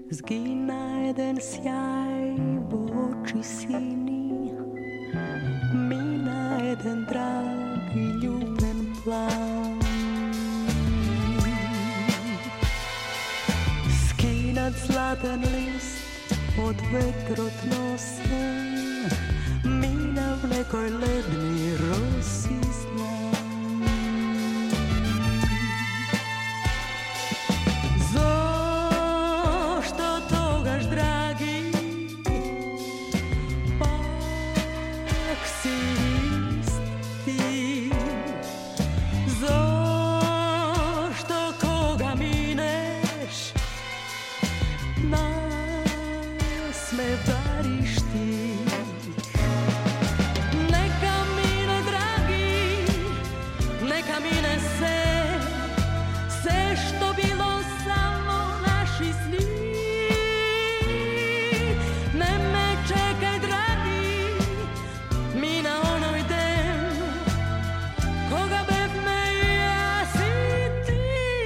zgina jeden sjaj v oči sini, mina jeden dragi ljuben plan. Skinat zlatan list od vetrot nosen, mina v nekoj ledni rosi znam. Zašto togaš dragi, pak si isti. Zašto koga mineš, nasme variš ti. Neka mine dragi, neka mine se što bilo samo naši sni. Ne me čekaj dragi, mi na onoj den, koga bev me ja si ti.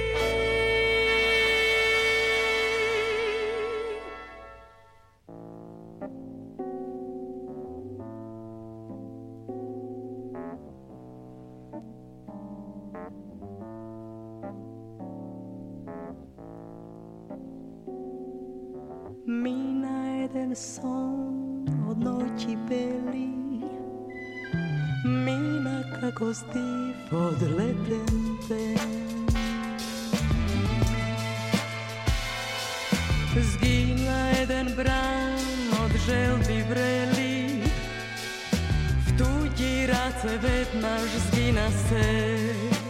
Mina jeden son od noći beli, mina kako stiv od leden ven. Zgina jeden bran od želbi vreli, v tuđi race vednaš zgina se.